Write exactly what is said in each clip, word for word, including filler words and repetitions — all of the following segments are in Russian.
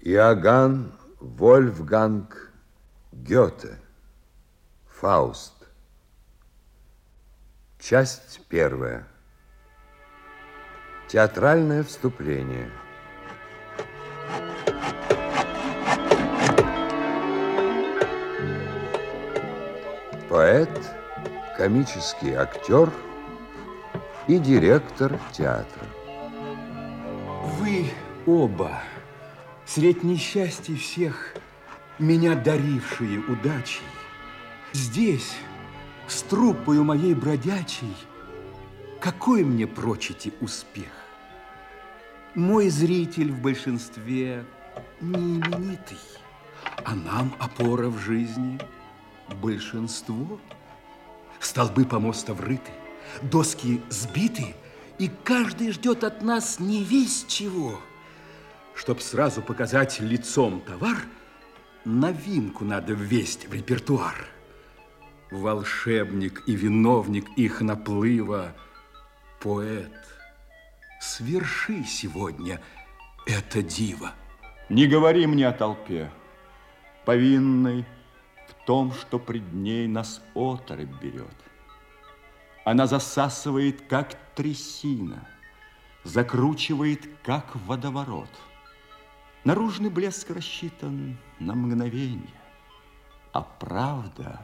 Иоганн Вольфганг Гёте. Фауст. Часть первая. Театральное вступление. Поэт, комический актер и директор театра. Вы оба, средь несчастий всех, меня дарившие удачей, здесь, с труппою моей бродячей, какой мне прочите успех? Мой зритель в большинстве не именитый, а нам опора в жизни большинство. Столбы помоста врыты, доски сбиты, и каждый ждет от нас не весть чего. Чтоб сразу показать лицом товар, новинку надо ввесть в репертуар. Волшебник и виновник их наплыва, поэт, сверши сегодня это диво. Не говори мне о толпе, повинной в том, что пред ней нас оторопь берет. Она засасывает, как трясина, закручивает, как водоворот. Наружный блеск рассчитан на мгновение, а правда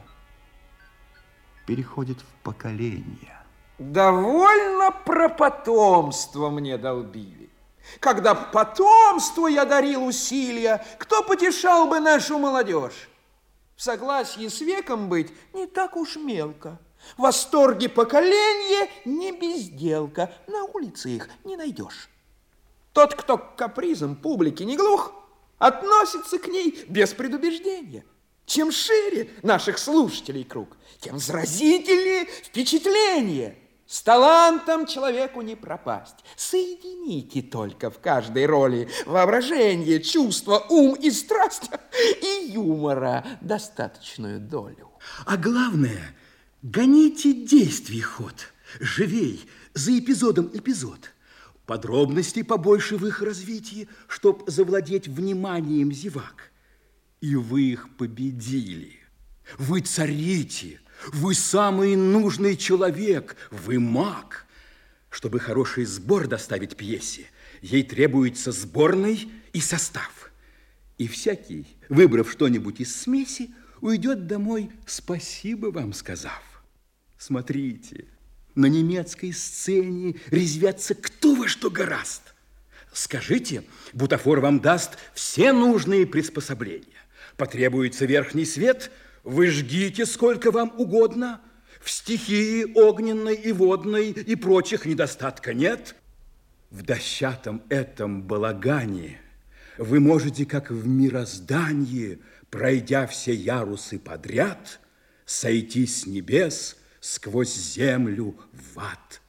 переходит в поколение. Довольно про потомство мне долбили. Когда б потомству я дарил усилия, кто потешал бы нашу молодежь? В согласии с веком быть не так уж мелко. В восторге поколения не безделка. На улице их не найдешь. Тот, кто к капризам публики не глух, относится к ней без предубеждения. Чем шире наших слушателей круг, тем заразительнее впечатление. С талантом человеку не пропасть. Соедините только в каждой роли воображение, чувство, ум и страсть, и юмора достаточную долю. А главное, гоните действий ход, живей, за эпизодом эпизод. Подробностей побольше в их развитии, чтоб завладеть вниманием зевак. И вы их победили. Вы царите. Вы самый нужный человек, вы маг. Чтобы хороший сбор доставить пьесе, ей требуется сборный и состав. И всякий, выбрав что-нибудь из смеси, уйдет домой, спасибо вам сказав. Смотрите, на немецкой сцене резвятся кто во что горазд. Скажите, бутафор вам даст все нужные приспособления. Потребуется верхний свет – вы жгите сколько вам угодно, в стихии огненной и водной и прочих недостатка нет. В дощатом этом балагане вы можете, как в мироздании, пройдя все ярусы подряд, сойти с небес сквозь землю в ад.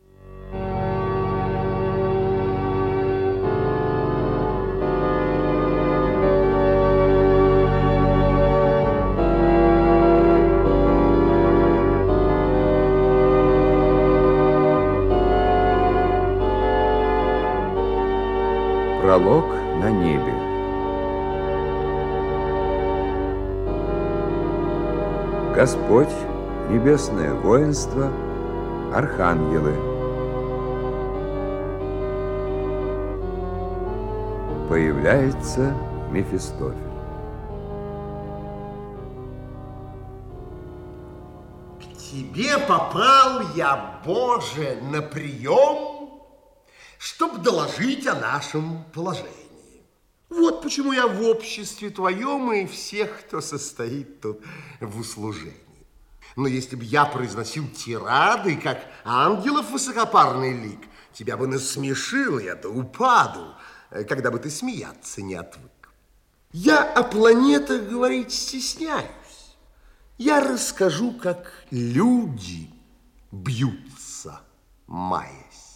Пролог на небе. Господь, небесное воинство, архангелы. Появляется Мефистофель. К тебе попал я, Боже, на прием, чтобы доложить о нашем положении. Вот почему я в обществе твоем и всех, кто состоит тут в услужении. Но если бы я произносил тирады, как ангелов высокопарный лик, тебя бы насмешил я до упаду, когда бы ты смеяться не отвык. Я о планетах говорить стесняюсь. Я расскажу, как люди бьются, маясь.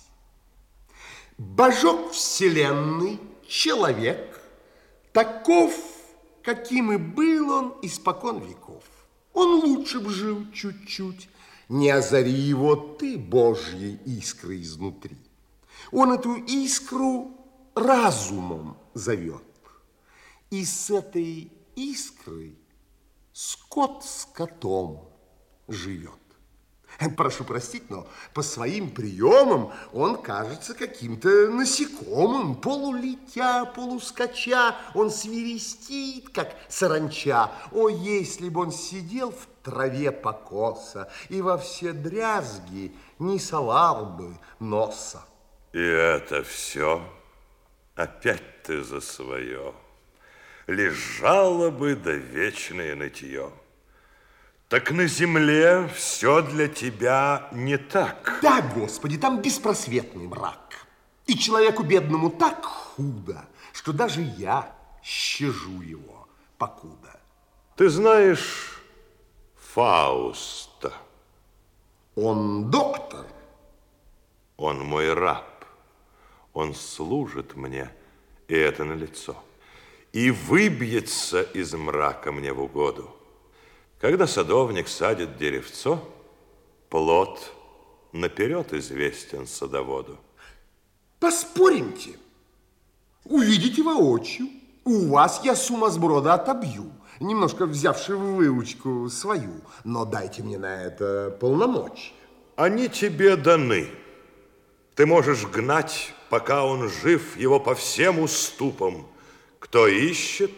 Божок вселенной, человек, таков, каким и был он испокон веков. Он лучше б жил чуть-чуть, не озари его ты Божьей искрой изнутри. Он эту искру разумом зовет. И с этой искрой скот с котом живет. Прошу простить, но по своим приемам он кажется каким-то насекомым. Полулетя, полускача, он свирестит, как саранча. О, если бы он сидел в траве покоса и во все дрязги не совал бы носа. И это все опять ты за свое. Лежало бы да вечное нытье. Так на земле все для тебя не так. Да, Господи, там беспросветный мрак. И человеку бедному так худо, что даже я щажу его покуда. Ты знаешь Фауста? Он доктор. Он мой раб. Он служит мне, и это налицо. И выбьется из мрака мне в угоду. Когда садовник садит деревцо, плод наперед известен садоводу. Поспоримте. Увидите воочию. У вас я сумасброда отобью, немножко взявши в выучку свою. Но дайте мне на это полномочия. Они тебе даны. Ты можешь гнать, пока он жив, его по всем уступам. Кто ищет,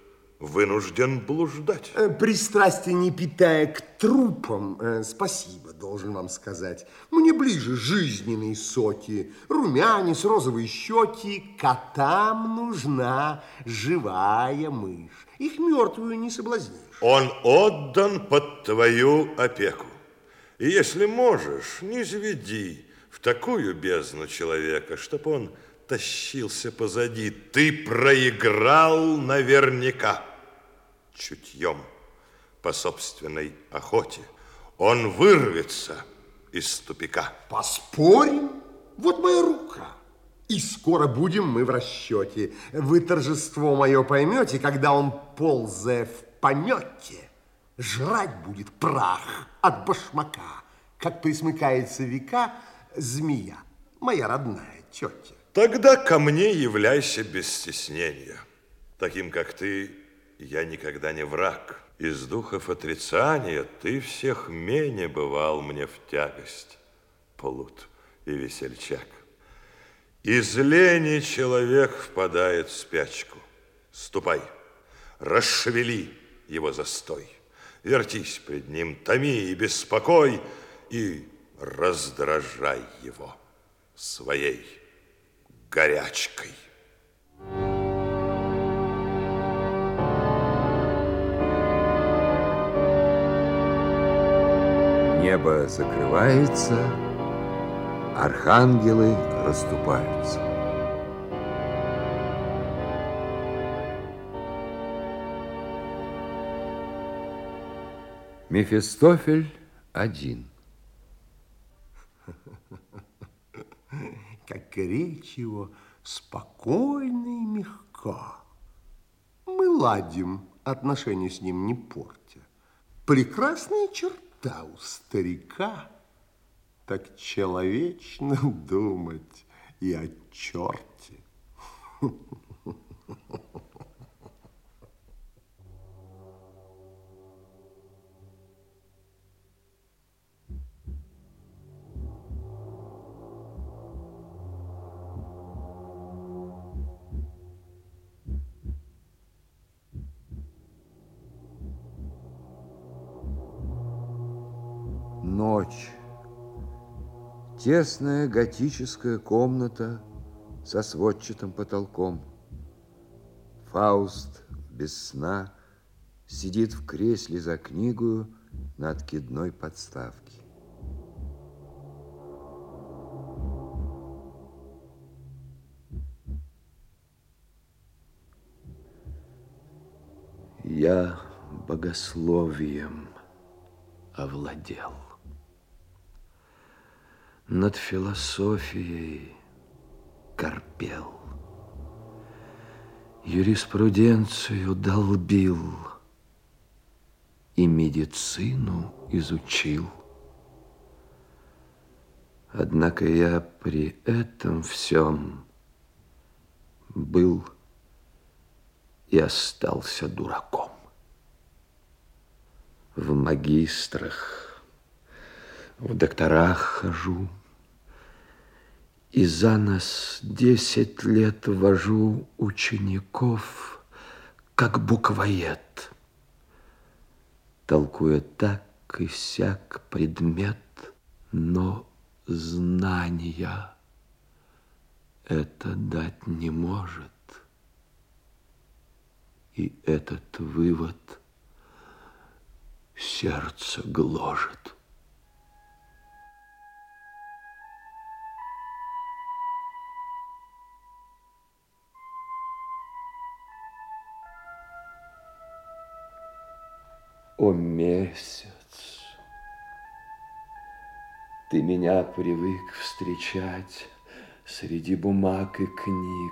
вынужден блуждать. Пристрастие не питая к трупам, э, спасибо, должен вам сказать. Мне ближе жизненные соки, румянец, розовые щеки. Котам нужна живая мышь. Их мертвую не соблазнишь. Он отдан под твою опеку. И если можешь, не заведи в такую бездну человека, чтоб он тащился позади. Ты проиграл наверняка. Чутьем, по собственной охоте, он вырвется из тупика. Поспорим? Вот моя рука. И скоро будем мы в расчете. Вы торжество мое поймете, когда он, ползая в помете, жрать будет прах от башмака, как присмыкается века змея, моя родная тетя. Тогда ко мне являйся без стеснения. Таким, как ты, я никогда не враг. Из духов отрицания ты всех менее бывал мне в тягость, плут и весельчак. Из лени человек впадает в спячку. Ступай, расшевели его застой. Вертись пред ним, томи и беспокой, и раздражай его своей горячкой. Небо закрывается, архангелы расступаются. Мефистофель один. Как речь его спокойна и мягка. Мы ладим, отношения с ним не портя. Прекрасная черта у старика. Так человечно думать и о черте. Ночь. Тесная готическая комната со сводчатым потолком. Фауст без сна сидит в кресле за книгою на откидной подставке. Я богословием овладел. Над философией корпел, юриспруденцию долбил и медицину изучил. Однако я при этом всем был и остался дураком. В магистрах, в докторах хожу, и за нас десять лет вожу учеников, как буквоед, толкуя так и сяк предмет, но знания это дать не может. И этот вывод сердце гложет. О, месяц, ты меня привык встречать среди бумаг и книг,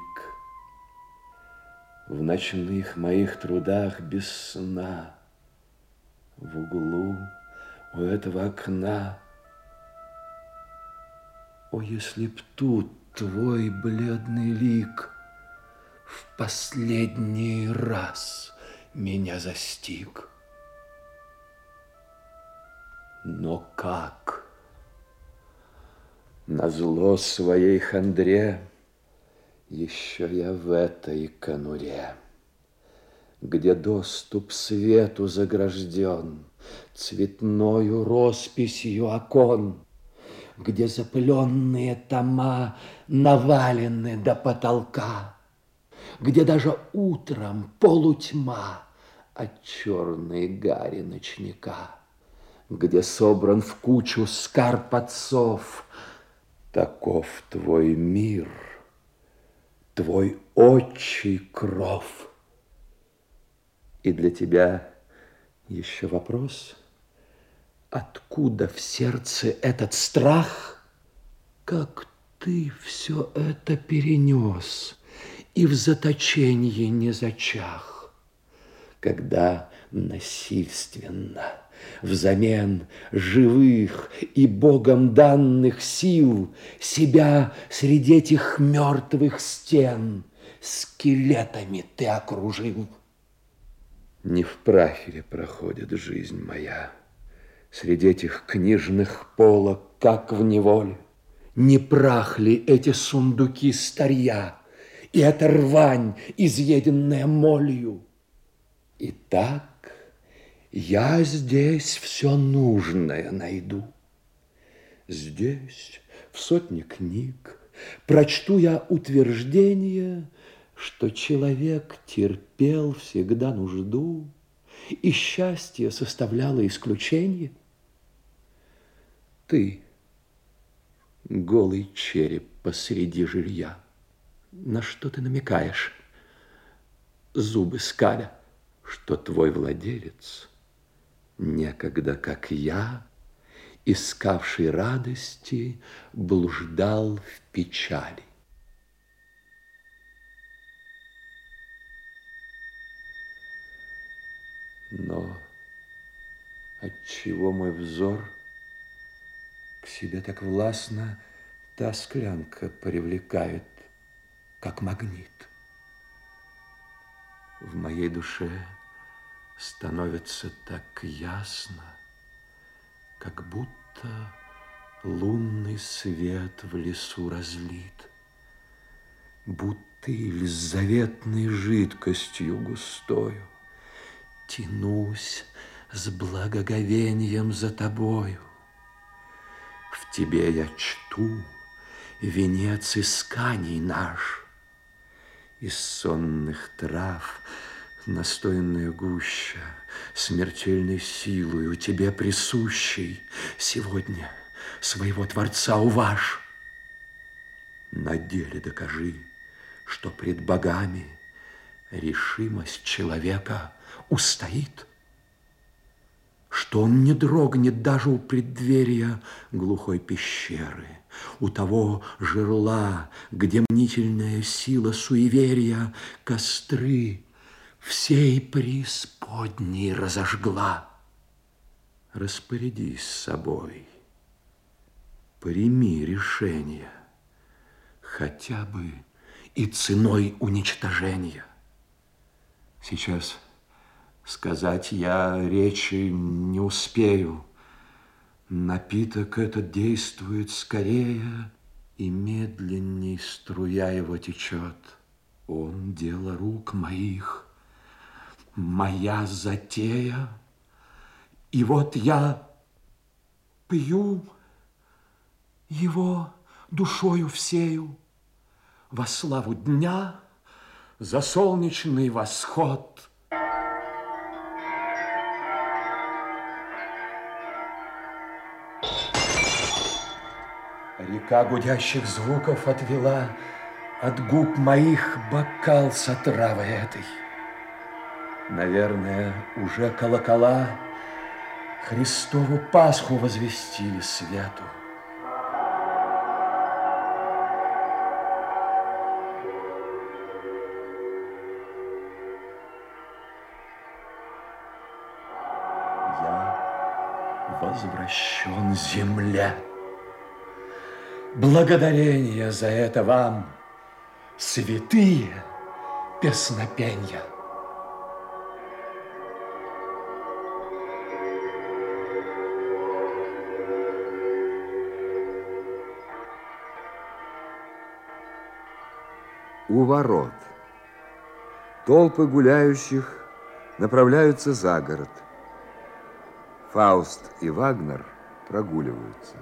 в ночных моих трудах без сна, в углу у этого окна. О, если б тут твой бледный лик в последний раз меня застиг! Но как? Назло своей хандре еще я в этой конуре, где доступ свету загражден цветною росписью окон, где запыленные тома навалены до потолка, где даже утром полутьма от черной гари ночника, где собран в кучу скарб отцов. Таков твой мир, твой отчий кров. И для тебя еще вопрос, откуда в сердце этот страх? Как ты все это перенес и в заточении не зачах, когда насильственно взамен живых и Богом данных сил себя среди этих мертвых стен скелетами ты окружил. Не в прахе ли проходит жизнь моя среди этих книжных полок, как в неволе? Не прах ли эти сундуки старья и эта рвань, изъеденная молью? Итак, я здесь все нужное найду. Здесь, в сотне книг, прочту я утверждение, что человек терпел всегда нужду, и счастье составляло исключение. Ты, голый череп посреди жилья, на что ты намекаешь, зубы скаля, что твой владелец некогда, как я, искавший радости, блуждал в печали. Но отчего мой взор к себе так властно та склянка привлекает, как магнит? В моей душе становится так ясно, как будто лунный свет в лесу разлит, бутыль с заветной жидкостью густою. Тянусь с благоговением за тобою. В тебе я чту венец исканий наш. Из сонных трав настоянная гуща, смертельной силою тебе присущей, сегодня своего Творца уважь. На деле докажи, что пред богами решимость человека устоит, что он не дрогнет даже у преддверия глухой пещеры, у того жерла, где мнительная сила суеверия костры всей преисподней разожгла. Распорядись собой, прими решение, хотя бы и ценой уничтожения. Сейчас сказать я речи не успею. Напиток этот действует скорее, и медленней струя его течет. Он дело рук моих, моя затея. И вот я пью его душою всею во славу дня, за солнечный восход. Река гудящих звуков отвела от губ моих бокал с отравой этой. Наверное, уже колокола Христову Пасху возвестили свету. Я возвращен земле. Благодарение за это вам, святые песнопенья. У ворот. Толпы гуляющих направляются за город. Фауст и Вагнер прогуливаются.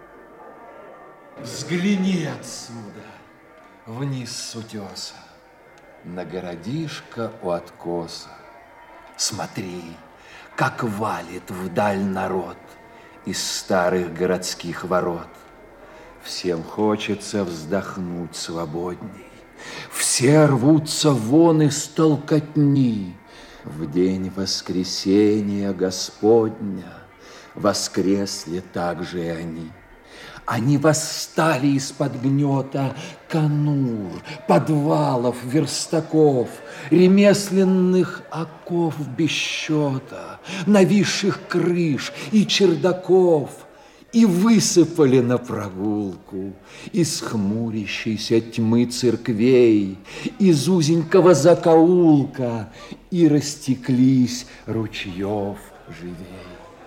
Взгляни отсюда, вниз с утеса, на городишко у откоса. Смотри, как валит вдаль народ из старых городских ворот. Всем хочется вздохнуть свободней. Все рвутся вон из толкотни. В день воскресения Господня воскресли также и они. Они восстали из-под гнета конур, подвалов, верстаков, ремесленных оков без счета, нависших крыш и чердаков, и высыпали на прогулку из хмурящейся тьмы церквей, из узенького закоулка, и растеклись ручьев живей.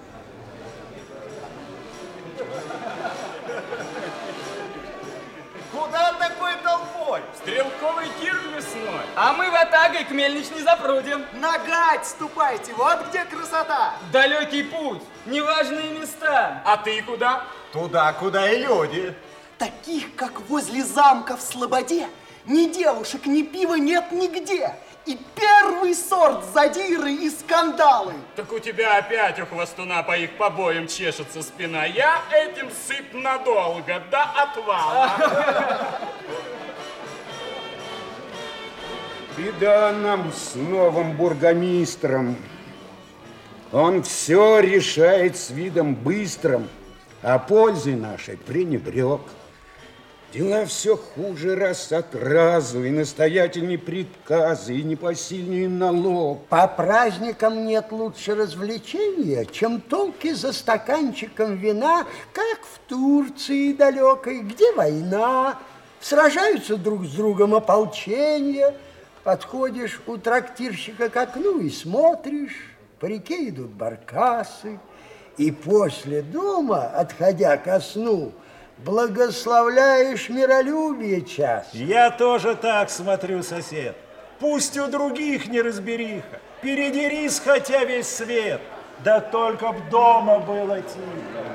Стрелковый тир весной. А мы в атагой к мельничной запрудим. Нагать ступайте, вот где красота. Далекий путь, неважные места. А ты куда? Туда, куда и люди. Таких, как возле замка в Слободе, ни девушек, ни пива нет нигде. И первый сорт задиры и скандалы. Так у тебя опять у хвостуна по их побоям чешется спина. Я этим сыт надолго, до отвала. Беда нам с новым бургомистром. Он все решает с видом быстрым, а пользой нашей пренебрег. Дела все хуже раз от разу, и настоятельные приказы, и непосильный налог. По праздникам нет лучше развлечения, чем толки за стаканчиком вина, как в Турции далекой, где война, сражаются друг с другом ополчения. Подходишь у трактирщика к окну и смотришь, по реке идут баркасы, и после дома, отходя ко сну, благословляешь миролюбие час. Я тоже так смотрю, сосед. Пусть у других неразбериха, передерись хотя весь свет, да только б дома было тихо.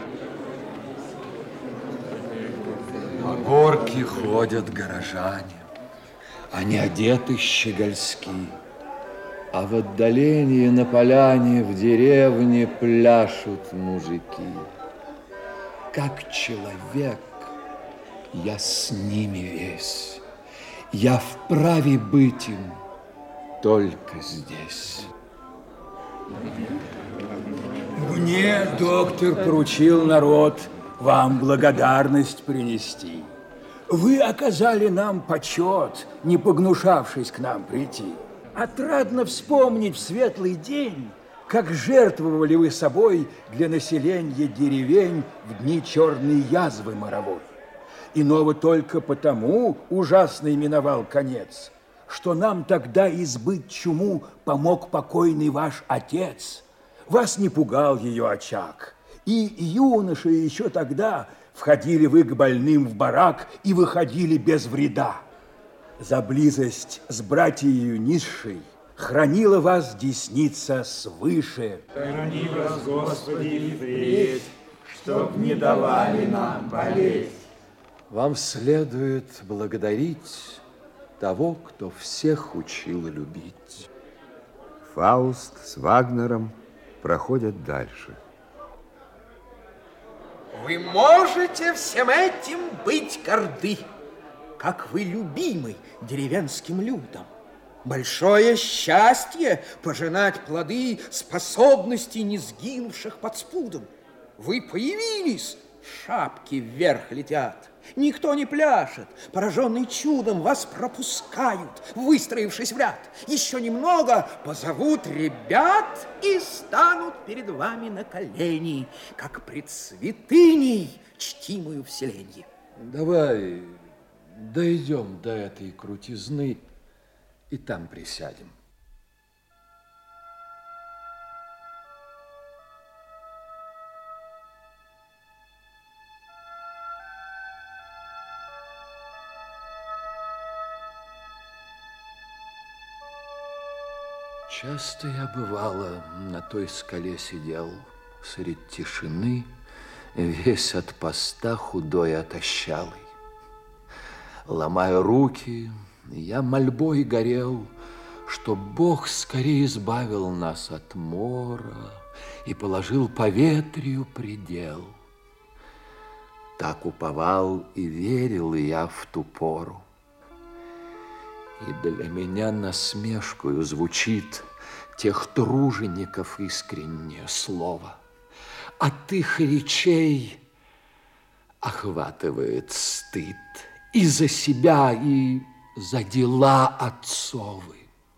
По горке ходят горожане. Они одеты щегольски, а в отдалении на поляне в деревне пляшут мужики. Как человек я с ними весь, я вправе быть им только здесь. Мне доктор поручил народ вам благодарность принести. Вы оказали нам почет, не погнушавшись к нам прийти. Отрадно вспомнить в светлый день, как жертвовали вы собой для населения деревень в дни черной язвы моровой. Иного только потому ужасный миновал конец. что нам тогда избыть чуму помог покойный ваш отец. Вас не пугал ее очаг. И юноши еще тогда входили вы к больным в барак и выходили без вреда. За близость с братьею низшей хранила вас десница свыше. Храни вас, Господи, впредь, чтоб не давали нам болеть. Вам следует благодарить того, кто всех учил любить. Фауст с Вагнером проходят дальше. Вы можете всем этим быть горды, как вы любимы деревенским людям. Большое счастье пожинать плоды способностей, не сгинувших под спудом. Вы появились, шапки вверх летят. Никто не пляшет, пораженный чудом вас пропускают, выстроившись в ряд. Еще немного позовут ребят и станут перед вами на колени, как пред святыней, чтимую в селенье. Давай дойдем до этой крутизны и там присядем. Часто я, бывало, на той скале сидел, средь тишины, весь от поста худой и отощалый. Ломая руки, я мольбой горел, чтоб Бог скорее избавил нас от мора и положил поветрию предел. Так уповал и верил я в ту пору. И для меня насмешкою звучит тех тружеников искреннее слово. От их речей охватывает стыд и за себя, и за дела отцовы.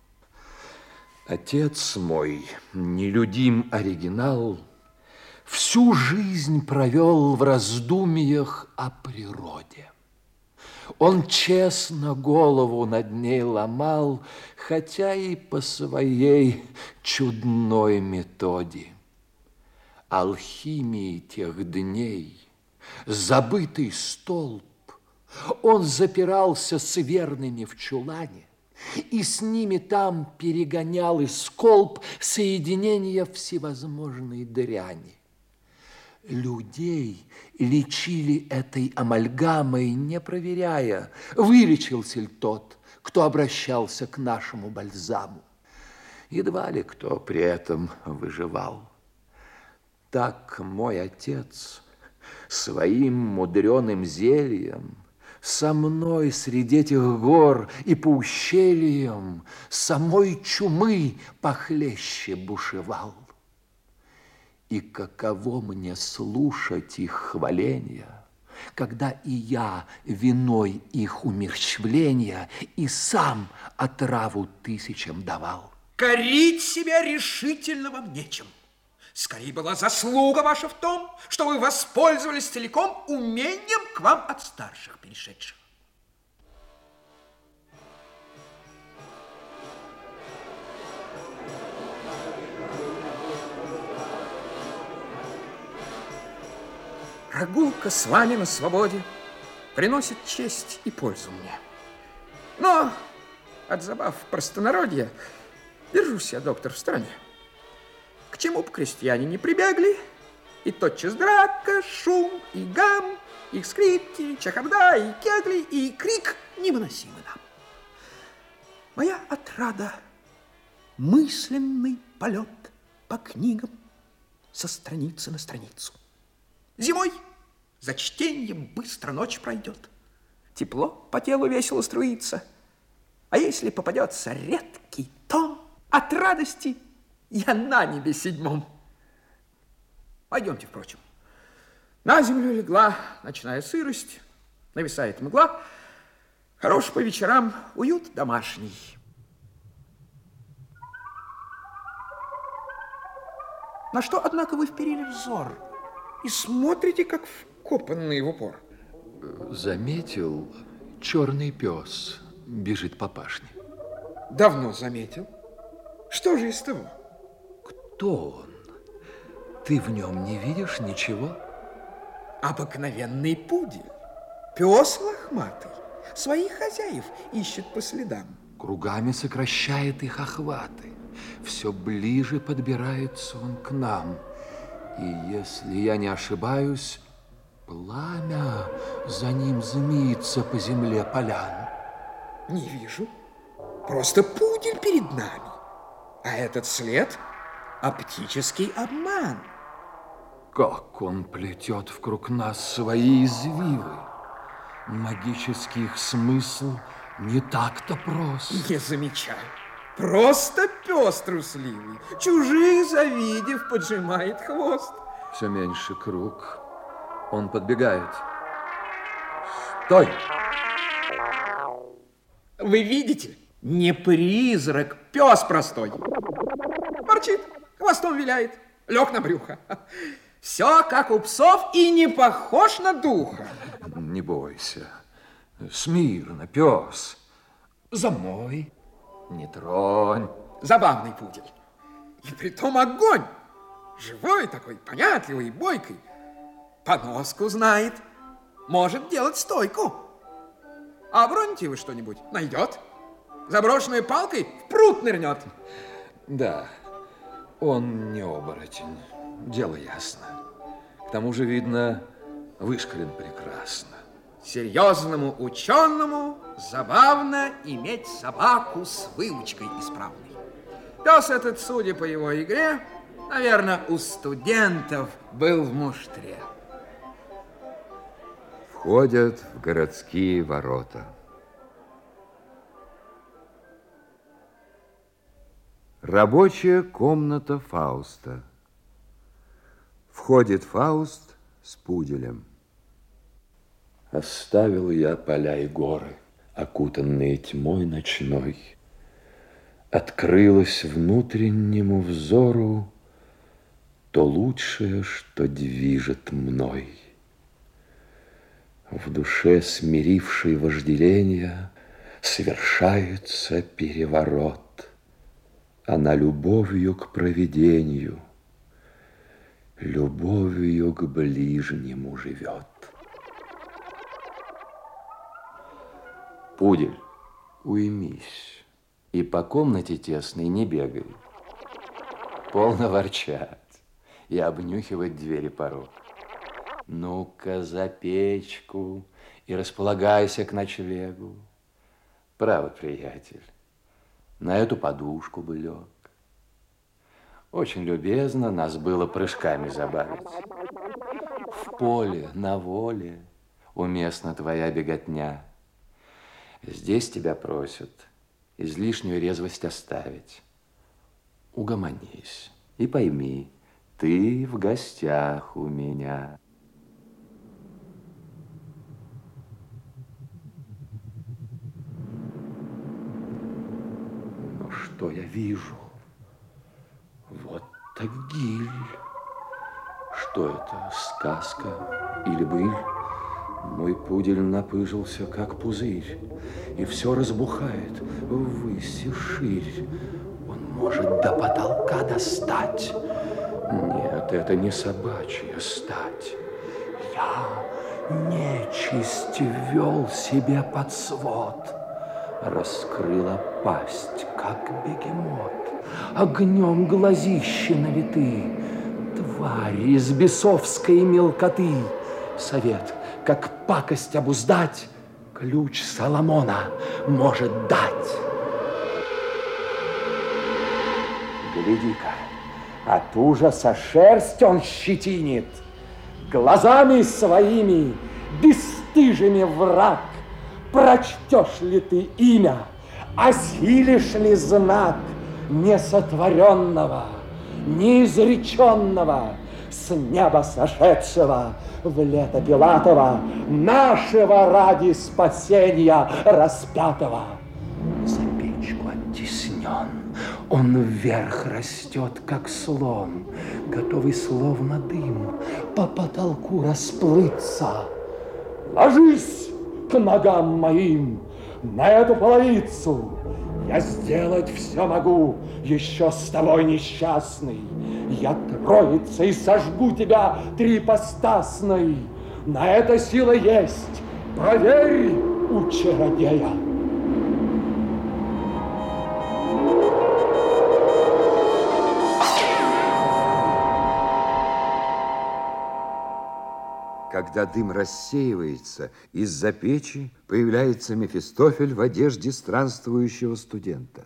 Отец мой, нелюдим оригинал, всю жизнь провел в раздумьях о природе. Он честно голову над ней ломал, хотя и по своей чудной методе. Алхимии тех дней, забытый столб, он запирался с верными в чулане и с ними там перегонял из колб соединения всевозможной дряни. Людей лечили этой амальгамой, не проверяя, вылечился ли тот, кто обращался к нашему бальзаму. Едва ли кто при этом выживал. Так мой отец своим мудреным зельем со мной среди этих гор и по ущельям самой чумы похлеще бушевал. И каково мне слушать их хваления, когда и я виной их умерщвления и сам отраву тысячам давал. Корить себя решительно вам нечем. Скорее была заслуга ваша в том, что вы воспользовались целиком умением к вам от старших перешедших. Прогулка с вами на свободе приносит честь и пользу мне. Но от забав простонародья держусь я, доктор, в стороне. К чему б крестьяне не прибегли, и тотчас драка, шум и гам, и скрипки, чахарда, и кегли, и крик невыносимы нам. Моя отрада — мысленный полет по книгам со страницы на страницу. Зимой за чтением быстро ночь пройдет. Тепло по телу весело струится. А если попадется редкий том, от радости я на небе седьмом. Пойдемте, впрочем. На землю легла ночная сырость, нависает мгла. Хорош по вечерам уют домашний. На что, однако, вы вперили взор и смотрите, как вкопанный в упор? Заметил, черный пес бежит по пашне. Давно заметил. Что же из того? Кто он? Ты в нем не видишь ничего? Обыкновенный пудель. Пес лохматый. Своих хозяев ищет по следам. Кругами сокращает их охваты. Все ближе подбирается он к нам. И если я не ошибаюсь, пламя за ним змеится по земле полян. Не вижу. Просто пудель перед нами. А этот след — оптический обман. Как он плетет вокруг нас свои извивы. Магический их смысл не так-то прост. Не замечай. Просто пес трусливый. Чужих завидев, поджимает хвост. Все меньше круг. Он подбегает. Стой! Вы видите? Не призрак, пес простой. Ворчит, хвостом виляет, лег на брюхо. Все как у псов и не похож на духа. Не бойся. Смирно, пес. За мной. Не тронь. Забавный пудель. И притом огонь. Живой такой, понятливый, бойкий. Поноску знает. Может делать стойку. А оброните вы что-нибудь? Найдет. Заброшенной палкой в пруд нырнет. Да, он не оборотень. Дело ясно. К тому же, видно, вышкален прекрасно. Серьезному ученому забавно иметь собаку с выучкой исправной. Пес этот, судя по его игре, наверное, у студентов был в муштре. Входят в городские ворота. Рабочая комната Фауста. Входит Фауст с пуделем. Оставил я поля и горы, окутанные тьмой ночной. Открылось внутреннему взору то лучшее, что движет мной. В душе, смирившей вожделение, совершается переворот. Она любовью к провидению, любовью к ближнему живет. Пудель, уймись и по комнате тесной не бегай. Полно ворчать и обнюхивать двери порог. Ну-ка за печку и располагайся к ночлегу. Право, приятель, на эту подушку бы лег. Очень любезно нас было прыжками забавить. В поле, на воле уместна твоя беготня. Здесь тебя просят излишнюю резвость оставить. Угомонись и пойми, ты в гостях у меня. Но что я вижу? Вот так гиль. Что это, сказка или быль? Мой пудель напыжился, как пузырь, и все разбухает ввысь и ширь. Он может до потолка достать. Нет, это не собачья стать. Я нечисть вел себе под свод. Раскрыла пасть, как бегемот. Огнем глазища налиты. Тварь из бесовской мелкоты. Совет, как пакость обуздать, ключ Соломона может дать. Гляди-ка, от ужаса шерсть он щетинит. Глазами своими, бесстыжими враг, прочтешь ли ты имя, осилишь ли знак несотворенного, неизреченного, с неба сошедшего в лето Пилатова, нашего ради спасения распятого. За печку оттеснен, он вверх растет, как слон, готовый словно дым по потолку расплыться. Ложись к ногам моим на эту половицу, Я сделать все могу, еще с тобой несчастный. Я троицей сожгу тебя трипостасной. На это сила есть, проверь у чародея. Когда дым рассеивается, из-за печи появляется Мефистофель в одежде странствующего студента.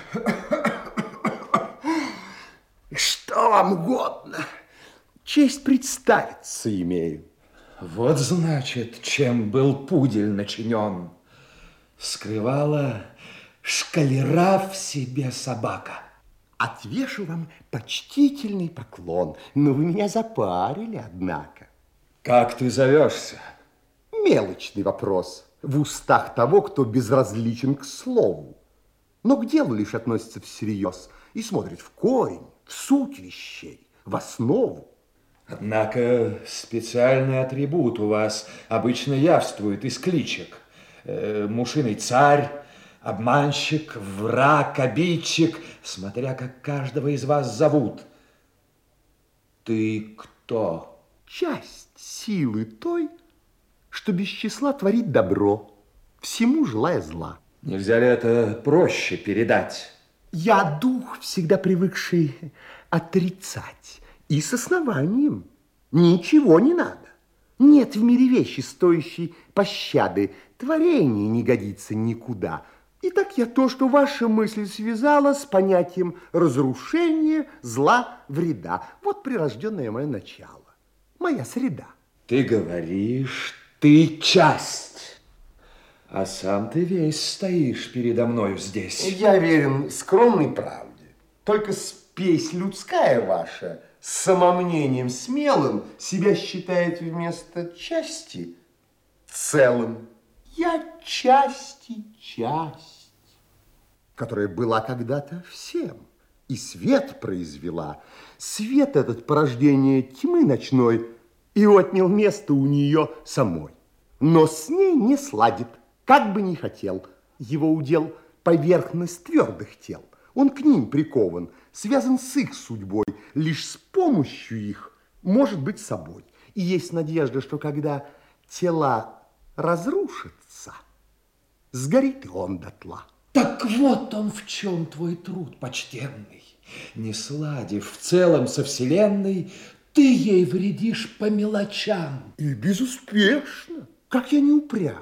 Что вам угодно? Честь представиться имею. Вот значит, чем был пудель начинен. Скрывала шкалера в себе собака. Отвешу вам почтительный поклон, но вы меня запарили, однако. Как ты зовешься? Мелочный вопрос в устах того, кто безразличен к слову, но к делу лишь относится всерьез и смотрит в корень, в суть вещей, в основу. Однако специальный атрибут у вас обычно явствует из кличек. Э, мушиный царь, обманщик, враг, обидчик, смотря как каждого из вас зовут. Ты кто? Часть силы той, что без числа творит добро, всему желая зла. Нельзя ли это проще передать? Я дух, всегда привыкший отрицать, и с основанием. Ничего не надо. Нет в мире вещи, стоящей пощады. Творение не годится никуда. Итак, я то, что ваша мысль связала с понятием разрушения, зла, вреда. Вот прирожденное мое начало, моя среда. Ты говоришь, ты часть, а сам ты весь стоишь передо мною здесь. Я верен скромной правде. Только спесь людская ваша с самомнением смелым себя считает вместо части целым. Я части часть, которая была когда-то всем, и свет произвела. Свет этот порождение тьмы ночной и отнял место у нее самой. Но с ней не сладит, как бы ни хотел. Его удел поверхность твердых тел. Он к ним прикован, связан с их судьбой. Лишь с помощью их может быть собой. И есть надежда, что когда тела разрушатся, сгорит и он дотла. Так вот он в чем твой труд, почтенный. Не сладив в целом со вселенной, ты ей вредишь по мелочам. И безуспешно, как я не упрям.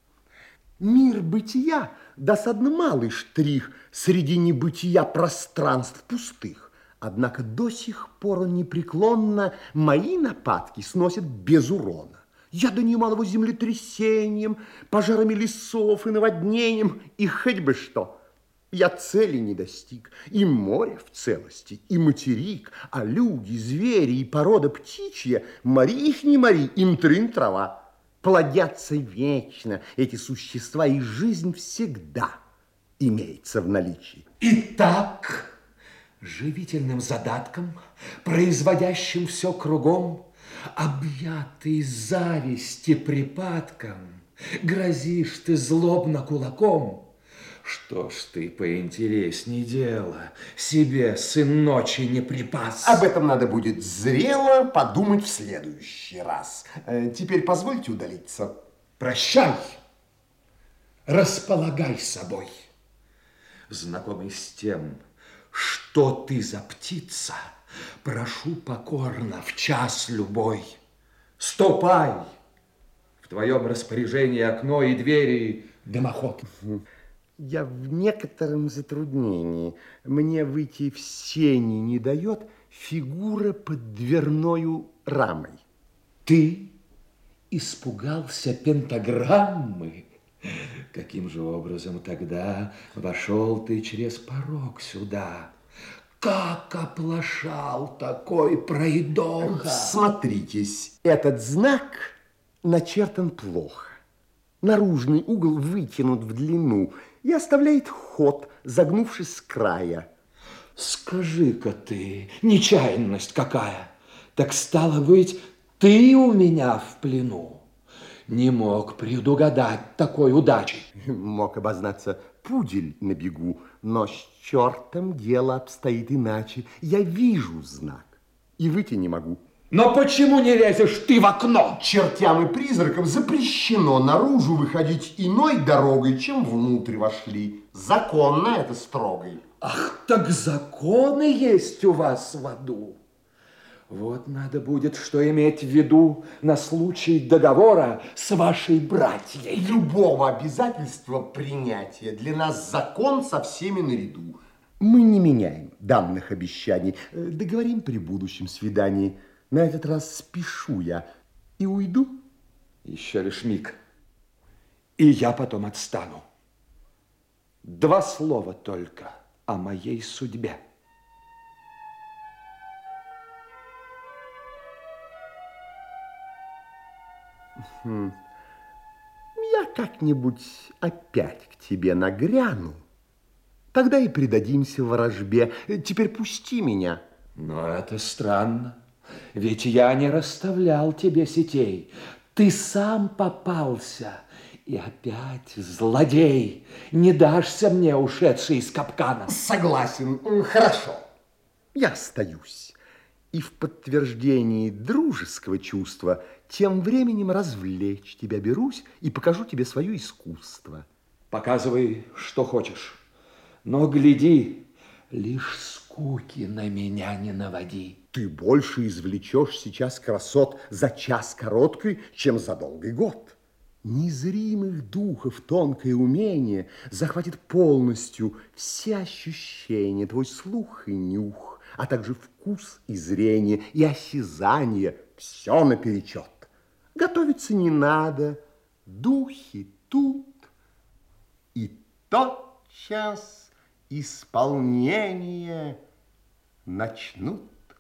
Мир бытия досадно малый штрих среди небытия пространств пустых. Однако до сих пор он непреклонно мои нападки сносит без урона. Я донимал его землетрясением, пожарами лесов и наводнением, и хоть бы что. Я цели не достиг, и море в целости, и материк, а люди, звери и порода птичья, мори их не мори, им трын трава. Плодятся вечно эти существа, и жизнь всегда имеется в наличии. Итак, живительным задатком, производящим все кругом, объятый зависти припадком, грозишь ты злобно кулаком. Что ж ты поинтересней дело себе, сын ночи, не припас? Об этом надо будет зрело подумать в следующий раз. Теперь позвольте удалиться. Прощай, располагай собой. Знакомый с тем, что ты за птица, прошу покорно в час любой. Ступай, в твоем распоряжении окно и двери дымоход. Я в некотором затруднении. Мне выйти в сени не дает фигура под дверною рамой. Ты испугался пентаграммы? Каким же образом тогда вошел ты через порог сюда? Как оплошал такой пройдоха! Смотритесь, этот знак начертан плохо. Наружный угол вытянут в длину и оставляет ход, загнувшись с края. Скажи-ка ты, нечаянность какая? Так стало быть, ты у меня в плену. Не мог предугадать такой удачи. Мог обознаться пудель на бегу, но с чертом дело обстоит иначе. Я вижу знак, и выйти не могу. Но почему не лезешь ты в окно? Чертям и призракам запрещено наружу выходить иной дорогой, чем внутрь вошли. Законно это строгой. Ах, так законы есть у вас в аду. Вот надо будет, что иметь в виду на случай договора с вашей братьей. Любого обязательства принятия для нас закон со всеми наряду. Мы не меняем данных обещаний. Договорим при будущем свидании. На этот раз спешу я и уйду. Еще лишь миг, и я потом отстану. Два слова только о моей судьбе. Хм. Я как-нибудь опять к тебе нагряну. Тогда и предадимся ворожбе. Теперь пусти меня. Но это странно. Ведь я не расставлял тебе сетей. Ты сам попался. И опять, злодей, не дашься мне, ушедший из капкана. Согласен. Хорошо. Я остаюсь. И в подтверждении дружеского чувства тем временем развлечь тебя берусь и покажу тебе свое искусство. Показывай, что хочешь. Но гляди, лишь скуки на меня не наводи. Ты больше извлечешь сейчас красот за час короткий, чем за долгий год. Незримых духов тонкое умение захватит полностью все ощущения, твой слух и нюх, а также вкус и зрение, и осязание, все наперечет. Готовиться не надо, духи тут, и тотчас исполнение начнут.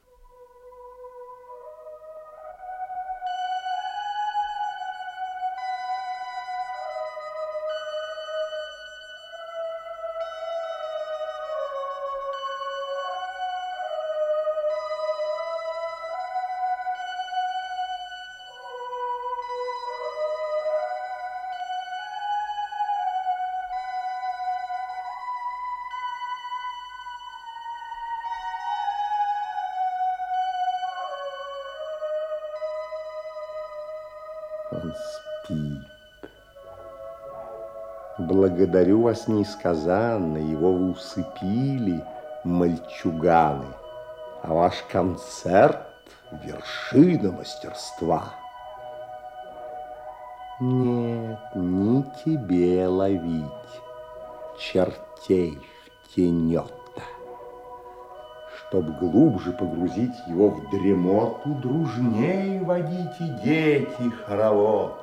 Он спит. Благодарю вас несказанно, его вы усыпили, мальчуганы, а ваш концерт — вершина мастерства. Нет, не тебе ловить чертей в тенета. Чтоб глубже погрузить его в дремоту, дружнее водите, дети, хоровод.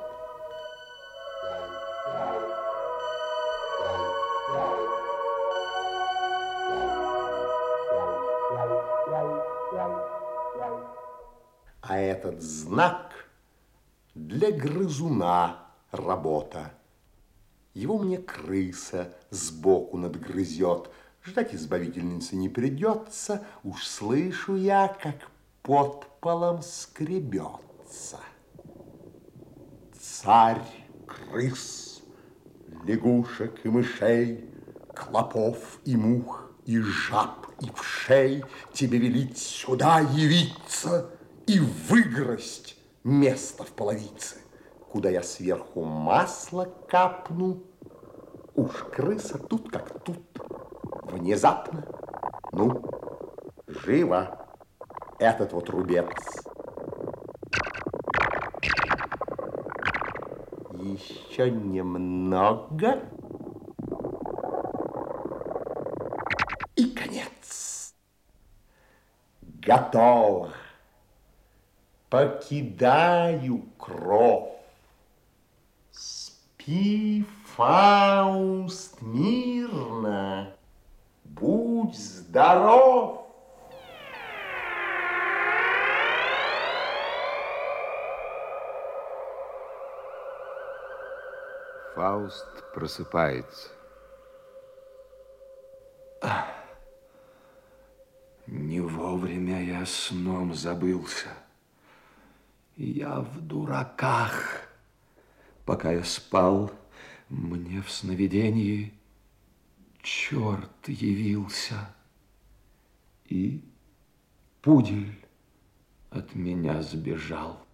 А этот знак для грызуна работа. Его мне крыса сбоку надгрызет. Ждать избавительницы не придется, уж слышу я, как под полом скребется. Царь крыс, лягушек и мышей, клопов и мух, и жаб, и вшей тебе велит сюда явиться и выгрызть место в половице, куда я сверху масло капну. Уж крыса тут как тут. Внезапно, ну, живо, этот вот рубец. Еще немного. И конец. Готово. Покидаю кров. Спи, Фауст, мирно. Будь здоров! Фауст просыпается. Не вовремя я сном забылся. Я в дураках. Пока я спал, мне в сновидении черт явился, и пудель от меня сбежал.